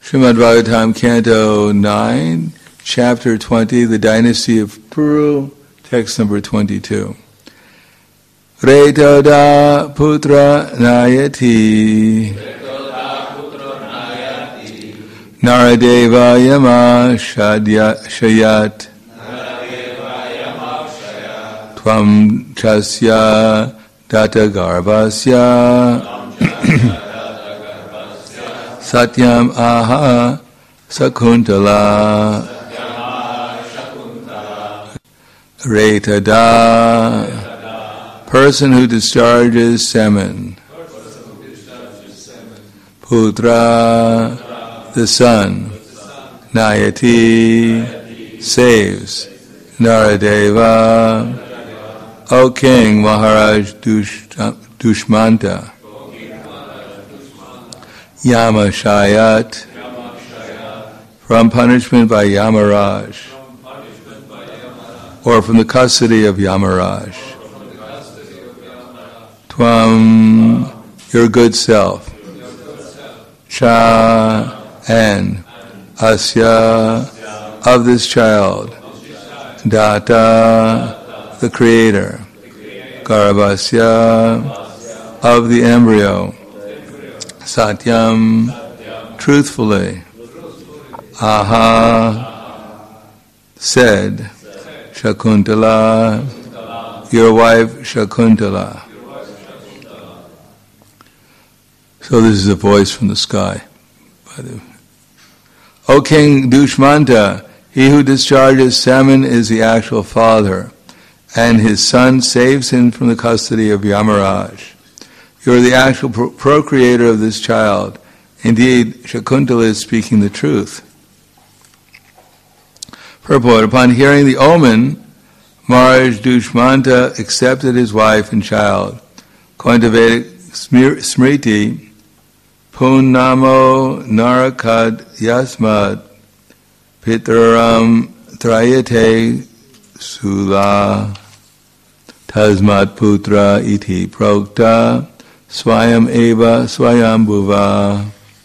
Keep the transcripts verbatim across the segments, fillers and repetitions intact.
Srimad Bhagavatam, Canto nine, Chapter twenty, The Dynasty of Puru, text number twenty-two. Retoda putra nayati Naradeva yama shayat Tvam chasya data garbhasya Satyam aha sakuntala Retada, person who discharges semen. Putra, the son. Nayati, saves. Naradeva, O King Maharaj Dush, Dushmanta. Yama Shayat, from punishment by Yamaraj, or from the custody of Yamaraj. Tvam, your good self. Cha, and Asya, of this child. Data, the creator. Garbhasya, of the embryo. Satyam, truthfully. Aha, said, Shakuntala, your wife Shakuntala. So this is a voice from the sky. O King Dushmanta, he who discharges semen is the actual father, and his son saves him from the custody of Yamaraj. You are the actual pro- procreator of this child. Indeed, Shakuntala is speaking the truth. Purport, upon hearing the omen, Maharaj Dushmanta accepted his wife and child. According to Vedic Smriti, Punnamo narakad yasmad pitram trayate sula tasmat putra iti prokta swayam eva swayam bhuva.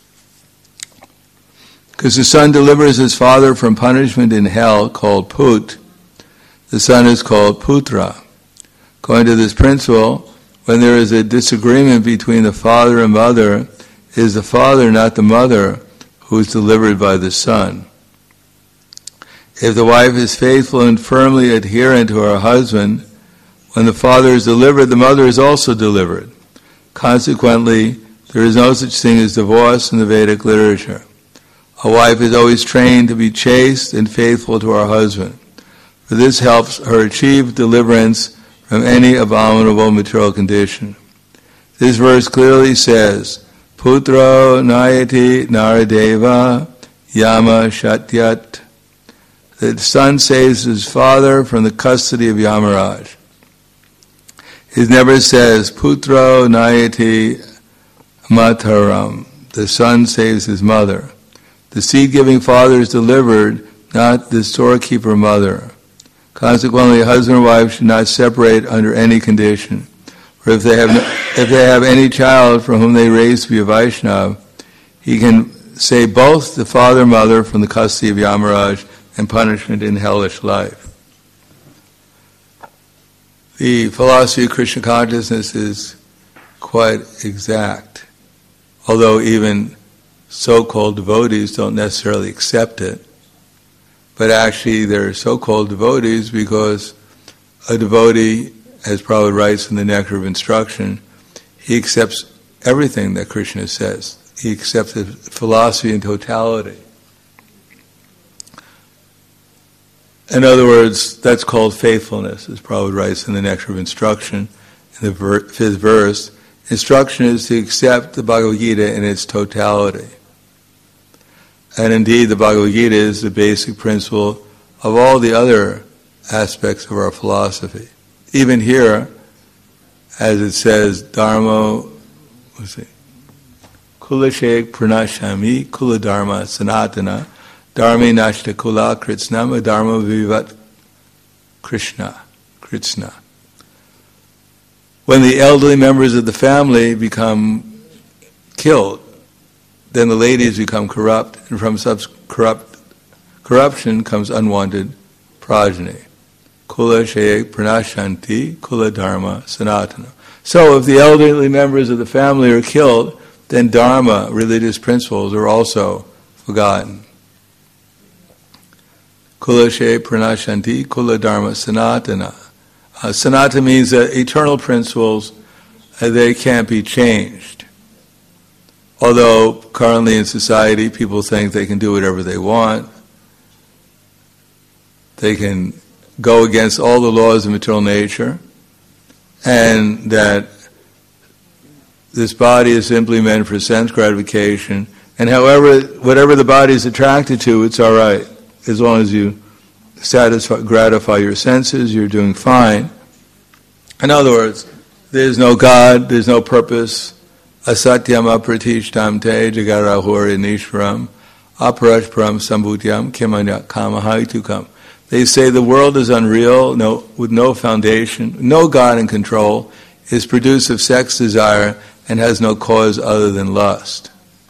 Because the son delivers his father from punishment in hell, called Put, the son is called Putra. According to this principle, when there is a disagreement between the father and mother, it is the father, not the mother, who is delivered by the son. If the wife is faithful and firmly adherent to her husband, when the father is delivered, the mother is also delivered. Consequently, there is no such thing as divorce in the Vedic literature. A wife is always trained to be chaste and faithful to her husband, for this helps her achieve deliverance from any abominable material condition. This verse clearly says, Putro nayati naradeva yama shatyat. The son saves his father from the custody of Yamaraj. It never says, Putro nayati mataram. The son saves his mother. The seed-giving father is delivered, not the storekeeper mother. Consequently, husband and wife should not separate under any condition. Or if they have no, if they have any child from whom they raise to be a Vaishnava, he can save both the father and mother from the custody of Yamaraj and punishment in hellish life. The philosophy of Krishna consciousness is quite exact, although even so-called devotees don't necessarily accept it. But actually they're so-called devotees because a devotee, as Prabhupada writes in the Nectar of Instruction, he accepts everything that Krishna says. He accepts the philosophy in totality. In other words, that's called faithfulness, as Prabhupada writes in the Nectar of Instruction, in the ver- fifth verse. Instruction is to accept the Bhagavad Gita in its totality. And indeed, the Bhagavad Gita is the basic principle of all the other aspects of our philosophy. Even here, as it says, Dharma, what's it? Kulashek pranashami kula dharma sanatana dharmi nashta kula kritsnama dharma vivat Krishna. Krishna. When the elderly members of the family become killed then the ladies become corrupt, and from such corrupt corruption comes unwanted progeny. Kula sheye pranashanti, kula dharma sanatana. So if the elderly members of the family are killed, then dharma, religious principles, are also forgotten. Kula sheye pranashanti, kula dharma sanatana. Uh, sanatana means that eternal principles, uh, they can't be changed. Although currently in society people think they can do whatever they want. They can go against all the laws of material nature, and that this body is simply meant for sense gratification, and however, whatever the body is attracted to, it's all right. As long as you satisfy, gratify your senses, you're doing fine. In other words, there's no God, there's no purpose. Asatyam apratishtam te jagarahori nishvaram aparashparam sambhutyam kimanya kamahaitukam. They say the world is unreal, no, with no foundation, no God in control, is produced of sex desire, and has no cause other than lust.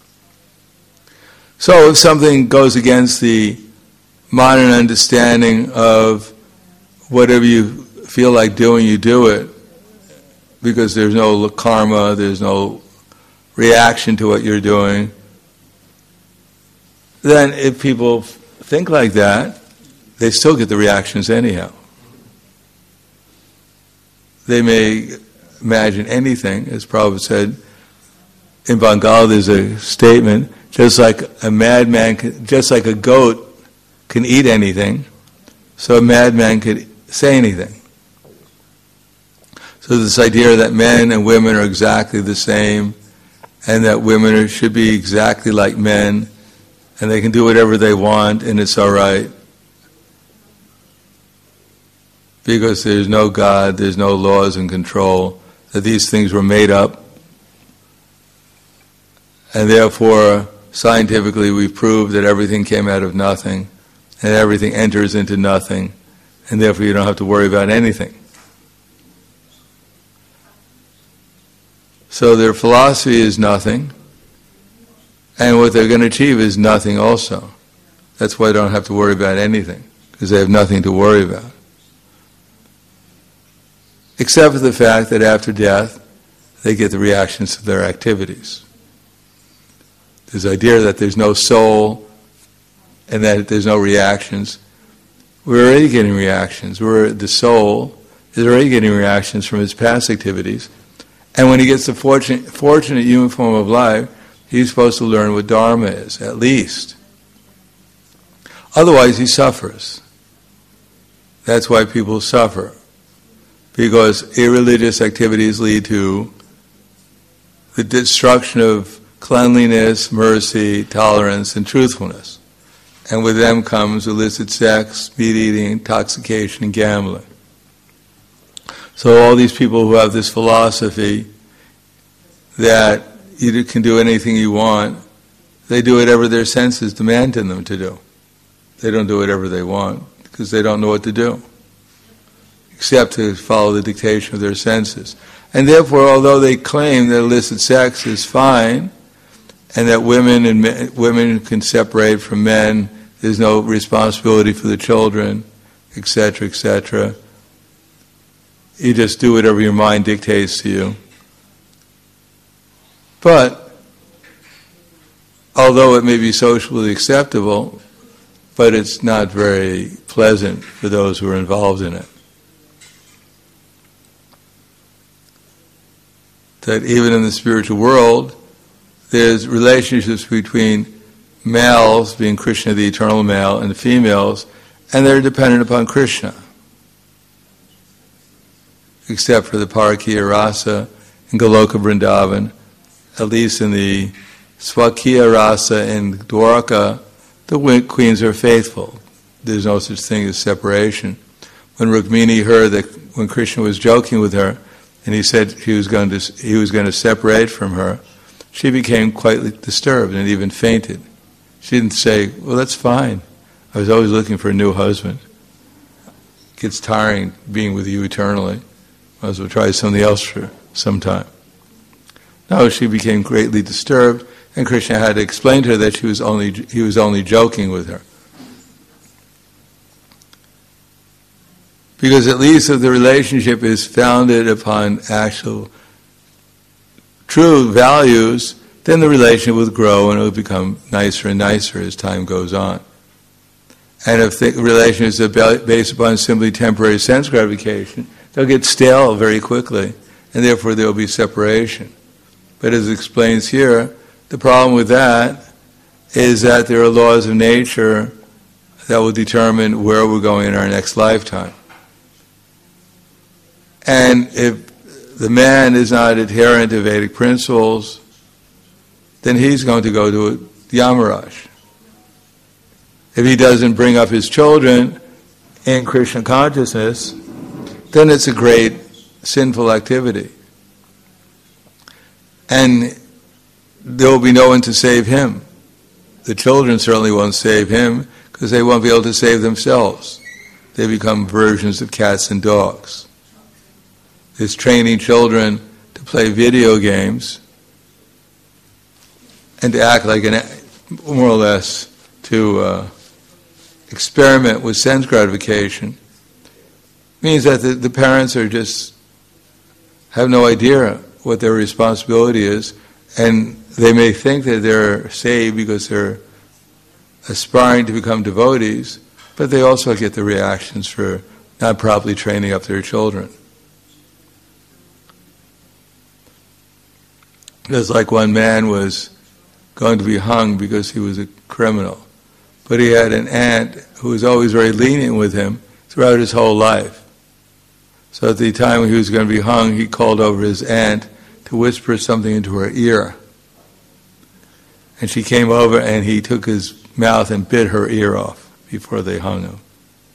So if something goes against the modern understanding of whatever you feel like doing, you do it, because there's no karma, there's no reaction to what you're doing, then if people think like that, they still get the reactions anyhow. They may imagine anything, as Prabhupada said. In Bengal there's a statement, just like a madman, can, just like a goat can eat anything, so a madman could say anything. So this idea that men and women are exactly the same, and that women are, should be exactly like men, and they can do whatever they want, and it's all right. Because there's no God, there's no laws and control, that these things were made up. And therefore, scientifically, we've proved that everything came out of nothing, and everything enters into nothing, and therefore you don't have to worry about anything. So their philosophy is nothing, and what they're going to achieve is nothing also. That's why they don't have to worry about anything, because they have nothing to worry about. Except for the fact that after death, they get the reactions to their activities. This idea that there's no soul and that there's no reactions. We're already getting reactions. We're, the soul is already getting reactions from its past activities. And when he gets the fortunate, fortunate human form of life, he's supposed to learn what Dharma is, at least. Otherwise, he suffers. That's why people suffer. Because irreligious activities lead to the destruction of cleanliness, mercy, tolerance, and truthfulness. And with them comes illicit sex, meat eating, intoxication, and gambling. So all these people who have this philosophy that you can do anything you want, they do whatever their senses demand them to do. They don't do whatever they want because they don't know what to do, except to follow the dictation of their senses. And therefore, although they claim that illicit sex is fine, and that women and men, women can separate from men, there's no responsibility for the children, et cetera, et cetera. You just do whatever your mind dictates to you. But, although it may be socially acceptable, but it's not very pleasant for those who are involved in it. That even in the spiritual world, there's relationships between males, being Krishna, the eternal male, and females, and they're dependent upon Krishna. Except for the Parakiya Rasa in Goloka Vrindavan, at least in the Swakiya Rasa in Dwarka, the queens are faithful. There's no such thing as separation. When Rukmini heard that when Krishna was joking with her, and he said he was going to he was going to separate from her, she became quite disturbed and even fainted. She didn't say, "Well, that's fine. I was always looking for a new husband. It gets tiring being with you eternally. Might as well try something else for some time." No, she became greatly disturbed. And Krishna had to explain to her that she was only he was only joking with her. Because at least if the relationship is founded upon actual true values, then the relationship will grow and it will become nicer and nicer as time goes on. And if the relationship is based upon simply temporary sense gratification, they'll get stale very quickly, and therefore there will be separation. But as it explains here, the problem with that is that there are laws of nature that will determine where we're going in our next lifetime. And if the man is not adherent to Vedic principles, then he's going to go to Yamaraj. If he doesn't bring up his children in Krishna consciousness, then it's a great sinful activity. And there will be no one to save him. The children certainly won't save him because they won't be able to save themselves. They become versions of cats and dogs. It's training children to play video games and to act like an, more or less, to uh, experiment with sense gratification, means that the, the parents are just have no idea what their responsibility is, and they may think that they're saved because they're aspiring to become devotees, but they also get the reactions for not properly training up their children. Just like one man was going to be hung because he was a criminal, but he had an aunt who was always very lenient with him throughout his whole life. So at the time when he was going to be hung, he called over his aunt to whisper something into her ear. And she came over and he took his mouth and bit her ear off before they hung him.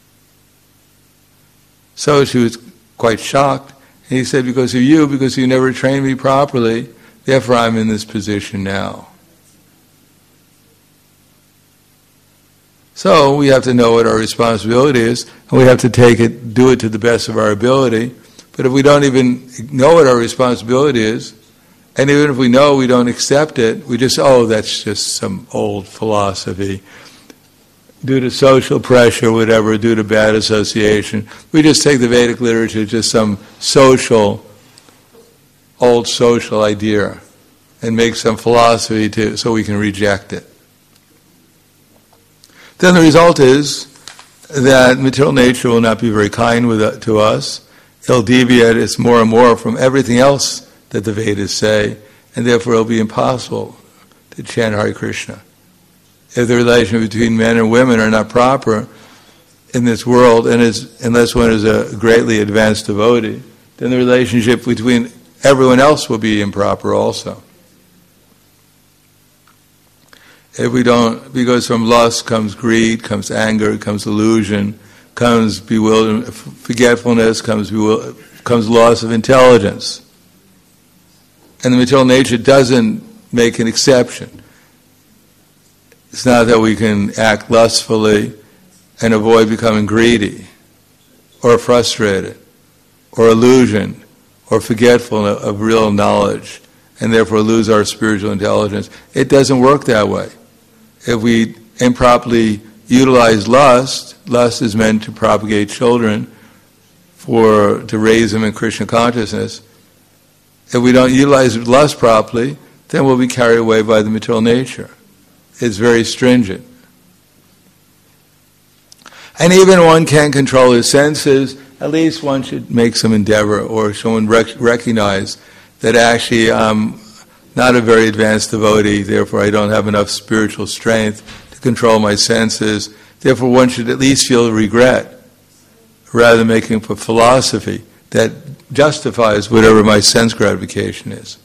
So she was quite shocked. And he said, because of you, because you never trained me properly, therefore I'm in this position now. So we have to know what our responsibility is, and we have to take it, do it to the best of our ability. But if we don't even know what our responsibility is, and even if we know we don't accept it, we just, oh, that's just some old philosophy. Due to social pressure, whatever, due to bad association, we just take the Vedic literature as just some social, old social idea and make some philosophy to, so we can reject it. Then the result is that material nature will not be very kind with, to us. It'll deviate us more and more from everything else that the Vedas say, and therefore it'll be impossible to chant Hare Krishna. If the relation between men and women are not proper in this world, and is, unless one is a greatly advanced devotee, then the relationship between everyone else will be improper also. If we don't, because from lust comes greed, comes anger, comes illusion, comes bewilderment, forgetfulness, comes bewil- comes loss of intelligence. And the material nature doesn't make an exception. It's not that we can act lustfully and avoid becoming greedy, or frustrated, or illusion, or forgetful of real knowledge, and therefore lose our spiritual intelligence. It doesn't work that way. If we improperly utilize lust, lust is meant to propagate children, for to raise them in Krishna consciousness. If we don't utilize lust properly, then we'll be carried away by the material nature. It's very stringent. And even one can't control his senses, at least one should make some endeavor, or someone rec- recognize that actually I'm not a very advanced devotee, therefore I don't have enough spiritual strength to control my senses. Therefore one should at least feel regret, rather than making up a philosophy that justifies whatever my sense gratification is.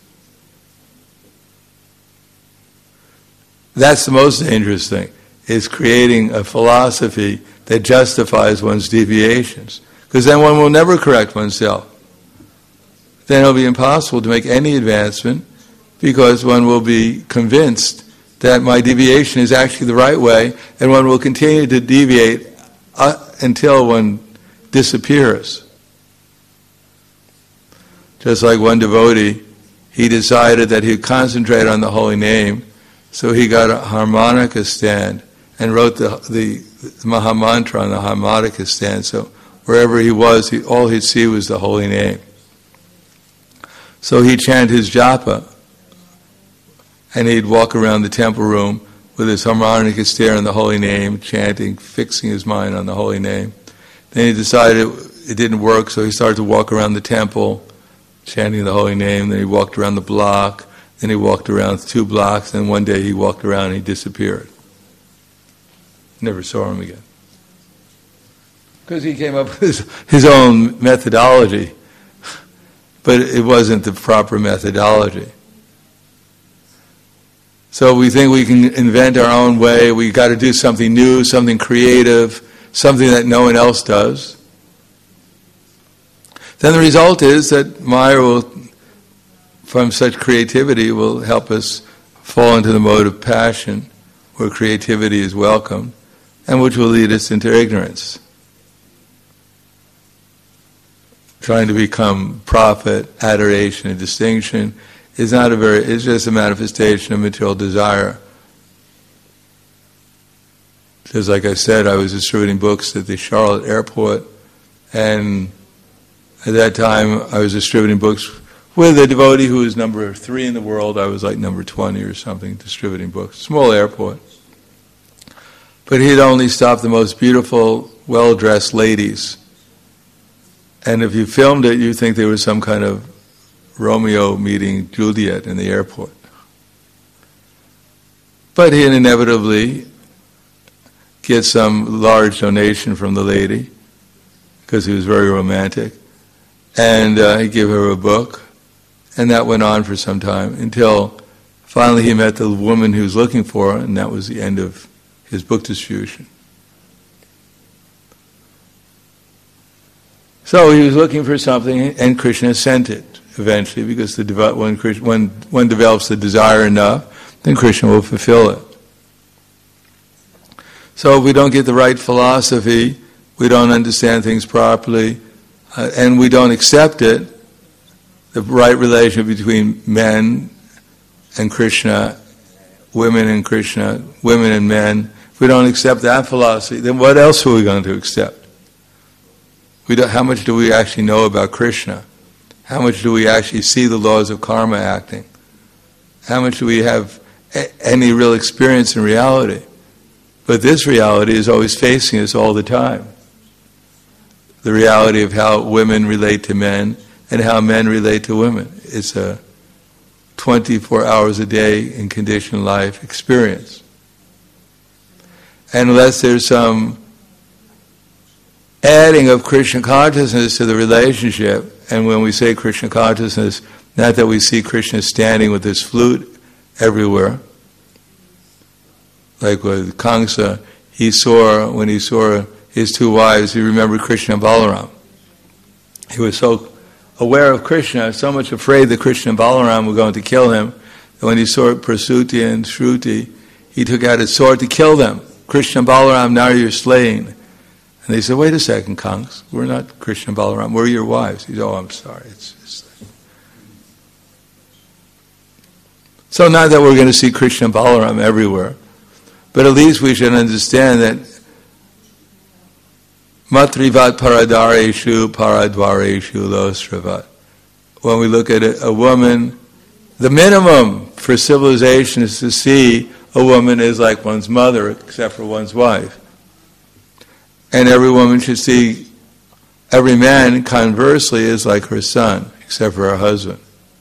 That's the most dangerous thing, is creating a philosophy that justifies one's deviations. Because then one will never correct oneself. Then it'll be impossible to make any advancement, because one will be convinced that my deviation is actually the right way, and one will continue to deviate uh, until one disappears. Just like one devotee, he decided that he'd concentrate on the holy name, So he got a harmonica stand and wrote the the, the Maha Mantra on the harmonica stand. So wherever he was, he, all he'd see was the holy name. So he'd chant his japa, and he'd walk around the temple room with his harmonica stand on the holy name, chanting, fixing his mind on the holy name. Then he decided it, it didn't work, so he started to walk around the temple, chanting the holy name. Then he walked around the block. Then he walked around two blocks. And one day he walked around and he disappeared. Never saw him again. Because he came up with his, his own methodology. But it wasn't the proper methodology. So we think we can invent our own way. We've got to do something new, something creative, something that no one else does. Then the result is that Maya will, from such creativity, will help us fall into the mode of passion, where creativity is welcomed, and which will lead us into ignorance. Trying to become prophet, adoration, and distinction is not a very, it's just a manifestation of material desire. Because like I said, I was distributing books at the Charlotte airport, and at that time I was distributing books with a devotee who was number three in the world. I was like number twenty or something, distributing books. Small airport. But he'd only stop the most beautiful, well-dressed ladies. And if you filmed it, you'd think there was some kind of Romeo meeting Juliet in the airport. But he'd inevitably get some large donation from the lady, because he was very romantic. And uh, he'd give her a book. And that went on for some time, until finally he met the woman he was looking for, and that was the end of his book distribution. So he was looking for something, and Krishna sent it eventually, because the devo- when, Krishna, when one develops the desire enough, then Krishna will fulfill it. So if we don't get the right philosophy, we don't understand things properly, uh, and we don't accept it, the right relationship between men and Krishna, women and Krishna, women and men, if we don't accept that philosophy, then what else are we going to accept? We don't, how much do we actually know about Krishna? How much do we actually see the laws of karma acting? How much do we have a- any real experience in reality? But this reality is always facing us all the time. The reality of how women relate to men and how men relate to women. It's a twenty-four hours a day in conditioned life experience. And unless there's some adding of Krishna consciousness to the relationship, and when we say Krishna consciousness, not that we see Krishna standing with his flute everywhere, like with Kamsa, he saw, when he saw his two wives, he remembered Krishna and Balaram. He was so aware of Krishna, so much afraid that Krishna and Balaram were going to kill him, that when he saw Prasuti and Shruti, he took out his sword to kill them. Krishna and Balaram, now you're slain. And they said, wait a second, Kanks, we're not Krishna and Balaram, we're your wives. He said, oh, I'm sorry. It's, it's so not that we're going to see Krishna and Balaram everywhere, but at least we should understand that Matrivat paradareshu paradvareshu losravat. When we look at a, a woman, the minimum for civilization is to see a woman as like one's mother, except for one's wife. And every woman should see every man, conversely, is like her son, except for her husband.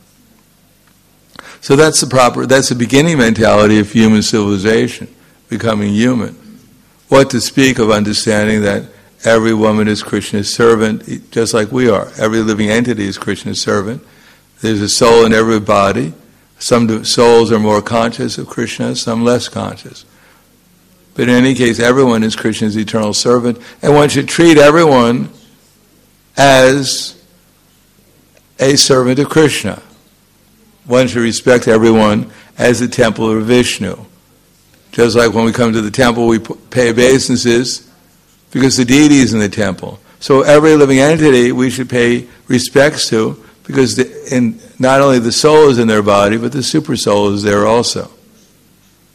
So that's the proper, that's the beginning mentality of human civilization, becoming human. What to speak of understanding that every woman is Krishna's servant, just like we are. Every living entity is Krishna's servant. There's a soul in every body. Some souls are more conscious of Krishna, some less conscious. But in any case, everyone is Krishna's eternal servant, and one should treat everyone as a servant of Krishna. One should respect everyone as the temple of Vishnu. Just like when we come to the temple, we pay obeisances because the deity is in the temple. So every living entity we should pay respects to, because the, in, not only the soul is in their body, but the super soul is there also.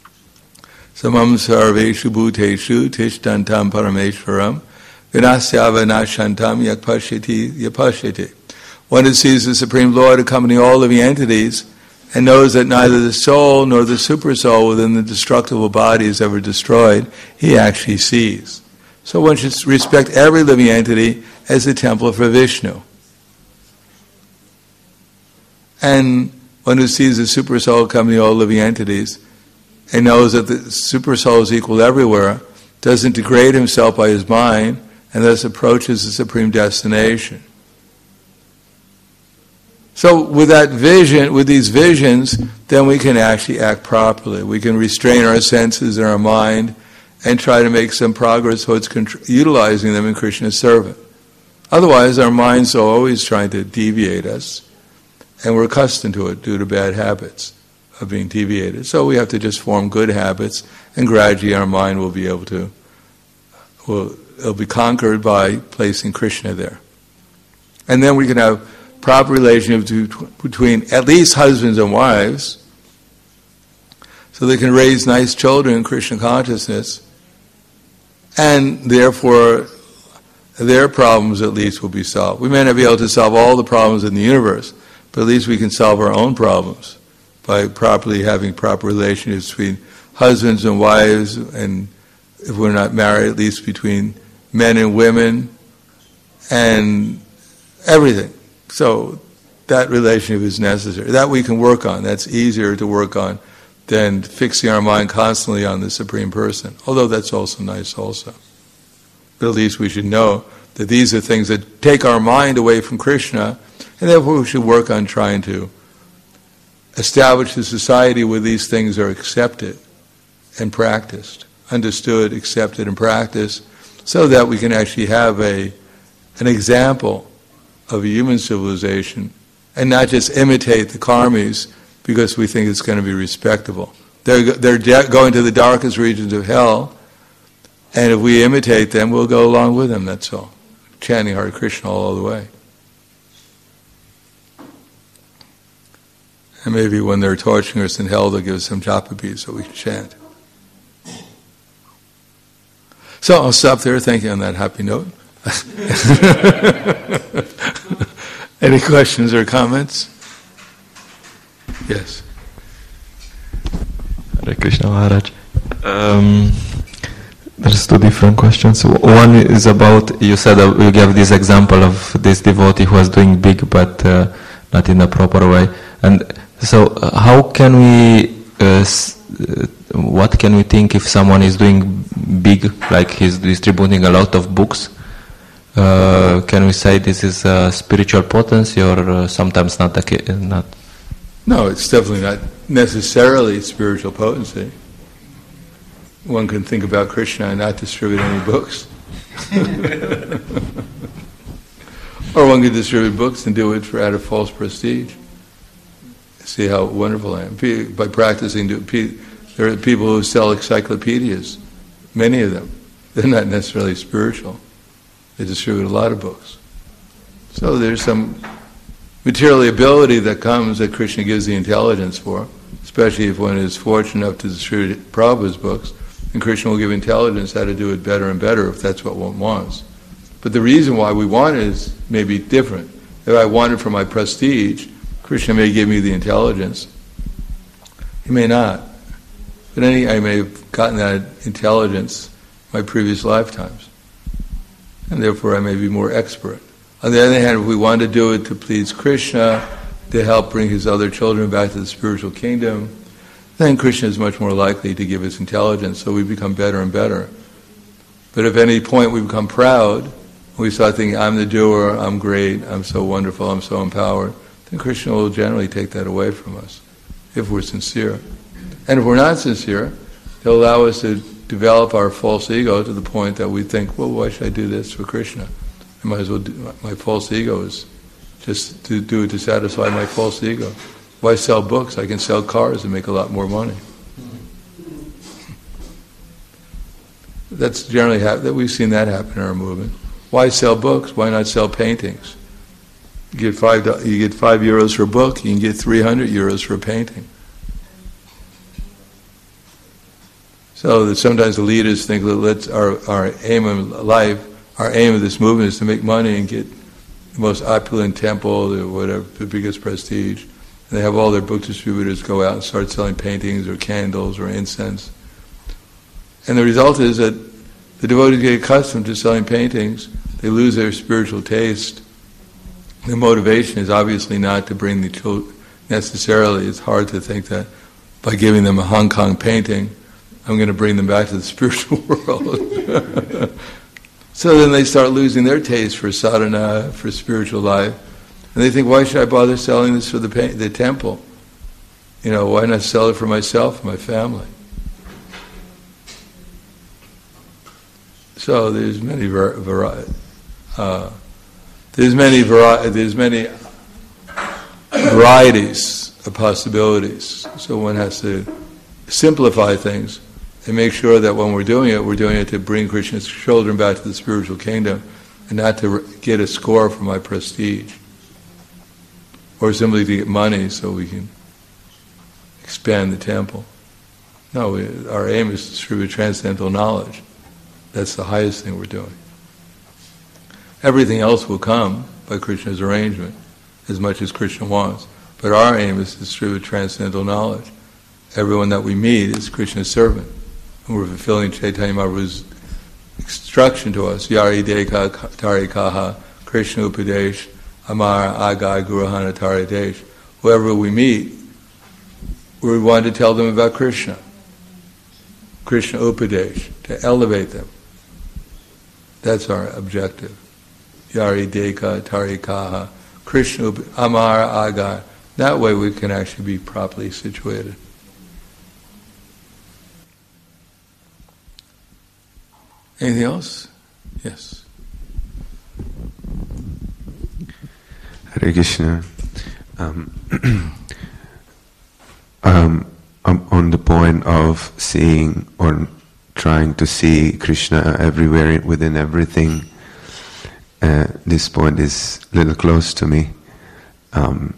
Samam sarveshu bhuteshu tishtantam parameshwaram vinasyava nashantam yakpashyati yapashyati. One who sees the Supreme Lord accompanying all living entities and knows that neither the soul nor the supersoul within the destructible body is ever destroyed, he actually sees. So one should respect every living entity as a temple for Vishnu. And one who sees the supersoul accompanying all living entities and knows that the supersoul is equal everywhere, doesn't degrade himself by his mind, and thus approaches the supreme destination. So with that vision, with these visions, then we can actually act properly. We can restrain our senses and our mind and try to make some progress towards contr- utilizing them in Krishna's service. Otherwise, our minds are always trying to deviate us, and we're accustomed to it due to bad habits of being deviated. So we have to just form good habits, and gradually our mind will be able to, will it'll be conquered by placing Krishna there. And then we can have proper relationship between at least husbands and wives, so they can raise nice children in Krishna consciousness, and therefore their problems at least will be solved. We may not be able to solve all the problems in the universe, but at least we can solve our own problems by properly having proper relationships between husbands and wives, and if we're not married, at least between men and women, and everything. So that relationship is necessary. That we can work on. That's easier to work on than fixing our mind constantly on the Supreme Person. Although that's also nice also. But at least we should know that these are things that take our mind away from Krishna, and therefore we should work on trying to establish a society where these things are accepted and practiced, understood, accepted, and practiced, so that we can actually have a an example of a human civilization and not just imitate the karmis because we think it's going to be respectable. They're, they're de- going to the darkest regions of hell, and if we imitate them, we'll go along with them, that's all. Chanting Hare Krishna all the way. And maybe when they're torturing us in hell, they'll give us some japa beads so we can chant. So I'll stop there. Thank you on that happy note. Any questions or comments? Yes. Hare Krishna Maharaj. Um, there's two different questions. One is about, you said uh, you gave this example of this devotee who was doing big but uh, not in a proper way. And so uh, how can we, uh, s- uh, what can we think if someone is doing big, like he's distributing a lot of books? Uh, can we say this is uh, spiritual potency, or uh, sometimes not the case? Not. No, it's definitely not necessarily spiritual potency. One can think about Krishna and not distribute any books. Or one can distribute books and do it for out of false prestige. See how wonderful I am. By practicing, there are people who sell encyclopedias, many of them. They're not necessarily spiritual. They distribute a lot of books. So there's some material ability that comes that Krishna gives the intelligence for, especially if one is fortunate enough to distribute Prabhupada's books, and Krishna will give intelligence how to do it better and better if that's what one wants. But the reason why we want it is maybe different. If I want it for my prestige, Krishna may give me the intelligence. He may not. But any, I may have gotten that intelligence in my previous lifetimes. And therefore I may be more expert. On the other hand, if we want to do it to please Krishna, to help bring his other children back to the spiritual kingdom, then Krishna is much more likely to give us intelligence, so we become better and better. But if at any point we become proud, we start thinking, I'm the doer, I'm great, I'm so wonderful, I'm so empowered, then Krishna will generally take that away from us, if we're sincere. And if we're not sincere, he'll allow us to develop our false ego to the point that we think, well, why should I do this for Krishna? I might as well do, my false ego is just to do it to satisfy my false ego. Why sell books? I can sell cars and make a lot more money. That's generally hap- that we've seen that happen in our movement. Why sell books? Why not sell paintings? You get five you get five euros for a book. You can get three hundred euros for a painting. So that sometimes the leaders think that let's our, our aim in life, our aim of this movement is to make money and get the most opulent temple, the whatever, the biggest prestige. And they have all their book distributors go out and start selling paintings or candles or incense. And the result is that the devotees get accustomed to selling paintings, they lose their spiritual taste. Their motivation is obviously not to bring the children, necessarily, it's hard to think that by giving them a Hong Kong painting, I'm going to bring them back to the spiritual world. So then they start losing their taste for sadhana, for spiritual life. And they think, why should I bother selling this for the pa- the temple? You know, why not sell it for myself and my family? So there's many var- vari- uh, there's many vari- there's many varieties of possibilities. So one has to simplify things and make sure that when we're doing it, we're doing it to bring Krishna's children back to the spiritual kingdom, and not to get a score for my prestige, or simply to get money so we can expand the temple. No, we, our aim is to distribute transcendental knowledge. That's the highest thing we're doing. Everything else will come by Krishna's arrangement, as much as Krishna wants. But our aim is to distribute transcendental knowledge. Everyone that we meet is Krishna's servant. And we're fulfilling Chaitanya Mahaprabhu's instruction to us, Yari Deka Tarikaha, Krishna Upadesh, Amar Agai Guruhana Taridesh. Whoever we meet, we want to tell them about Krishna. Krishna Upadesh, to elevate them. That's our objective. Yari Deka Tarikaha, Krishna Amar Agai. That way we can actually be properly situated. Anything else? Yes. Hare Krishna. Um, um, I'm on the point of seeing or trying to see Krishna everywhere, within everything. Uh, this point is a little close to me. Um,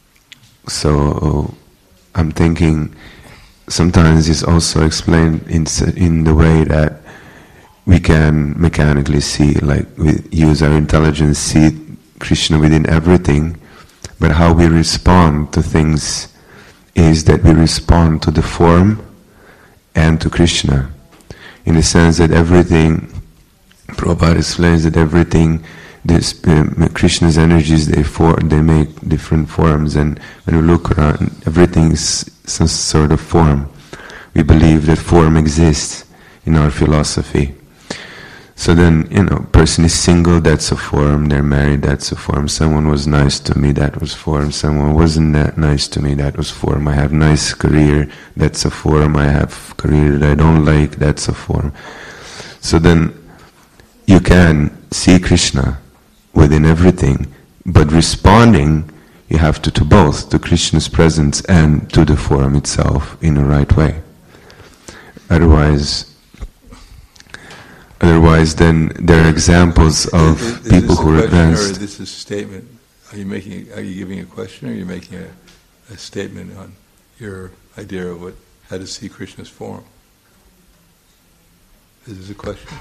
so I'm thinking sometimes it's also explained in in the way that we can mechanically see, like we use our intelligence, see Krishna within everything, but how we respond to things is that we respond to the form and to Krishna. In the sense that everything, Prabhupada explains that everything, this, uh, Krishna's energies, they for, they make different forms, and when we look around, everything is some sort of form. We believe that form exists in our philosophy. So then, you know, person is single, that's a form. They're married, that's a form. Someone was nice to me, that was form. Someone wasn't that nice to me, that was form. I have nice career, that's a form. I have career that I don't like, that's a form. So then, you can see Krishna within everything, but responding, you have to to both, to Krishna's presence and to the form itself in the right way. Otherwise, Otherwise, then there are examples of is, is people who are advanced. Or is this a statement? Are you making? Are you giving a question, or are you making a, a statement on your idea of what how to see Krishna's form? Is this a question?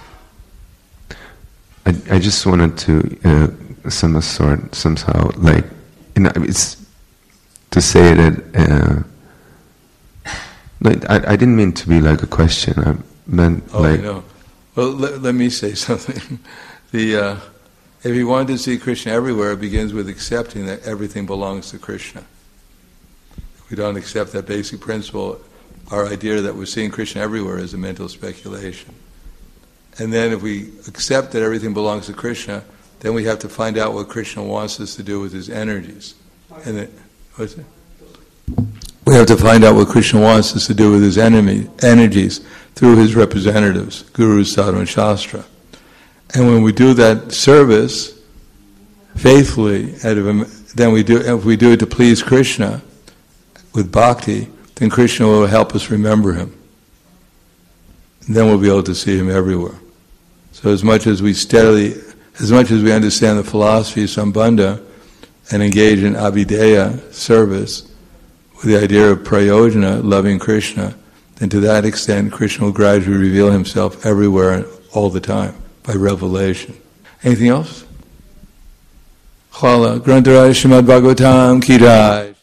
I, I just wanted to uh, some sort somehow like you know it's to say that uh, like I, I didn't mean to be like a question. I meant oh, like. I know. Well, let, let me say something. The uh, if you want to see Krishna everywhere, it begins with accepting that everything belongs to Krishna. If we don't accept that basic principle, our idea that we're seeing Krishna everywhere is a mental speculation. And then if we accept that everything belongs to Krishna, then we have to find out what Krishna wants us to do with his energies. And then, what's it? We have to find out what Krishna wants us to do with his enemy, energies through his representatives, Guru, Sadhu, and Shastra. And when we do that service faithfully, then we do. If we do it to please Krishna with bhakti, then Krishna will help us remember him. And then we'll be able to see him everywhere. So as much as we steadily, as much as we understand the philosophy of Sambandha and engage in abhideya service with the idea of prayojana, loving Krishna, then to that extent Krishna will gradually reveal himself everywhere all the time by revelation. Anything else? Khala, Grantaraj Srimad Bhagavatam Ki Jai.